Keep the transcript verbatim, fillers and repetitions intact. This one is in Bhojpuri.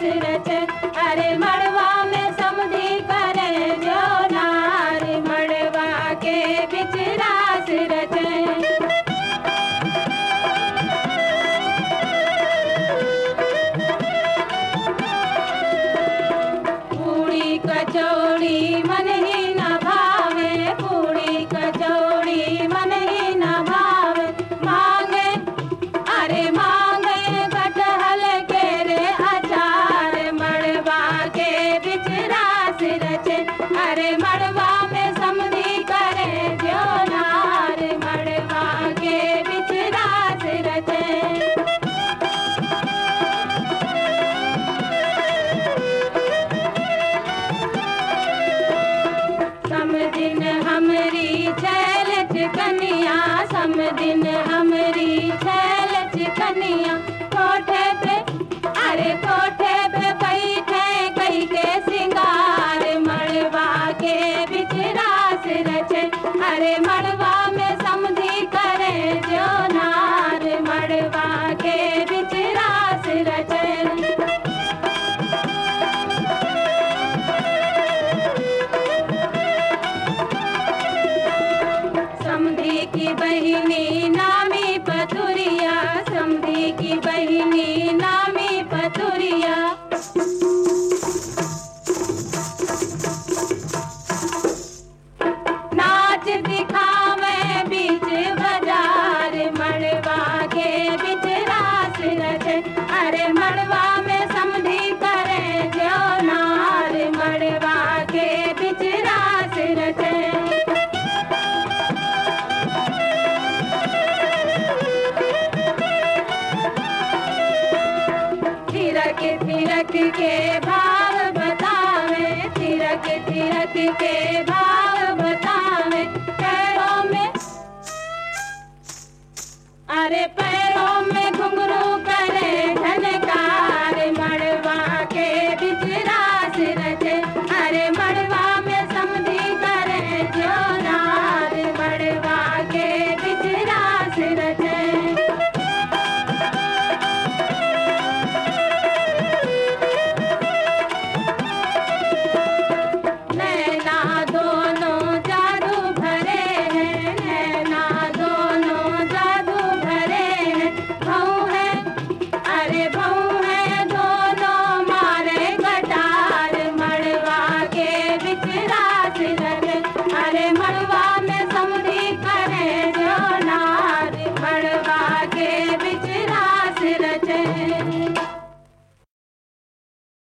रास रचे। अरे मड़वा में समधी करे जो नार, मड़वा के बिच रास रचे। पूड़ी कचौड़ी मन ही न भावे, पूड़ी कचौड़ी मन ही न भावे। मांगे अरे मांगे कटहल के रे अचार, मड़वा के बिच रास रचे। अरे मड़वा में समधी करे जो नार, मड़वा के बिच रास रचे। समदिन हमरी छैल चिकनिया, समदिन हमरी छैल चिकनिया। कोठे पे अरे कोठे पे बैठे कई के सिंगार, मड़वा के बिच रास रचे। अरे मड़वा में समधी करे जो नार, मड़वा के बिच रास रचे। समधी की बहिनी नामी पथुरिया, समधी की बहिनी नामी पथुरिया। नाच दिखावे बीच बाजार, मड़वा के बिच रास रचे। अरे मड़वा में समधी करे जो नार, मड़वा के बिच रास रचे। थिरक थिरक के भा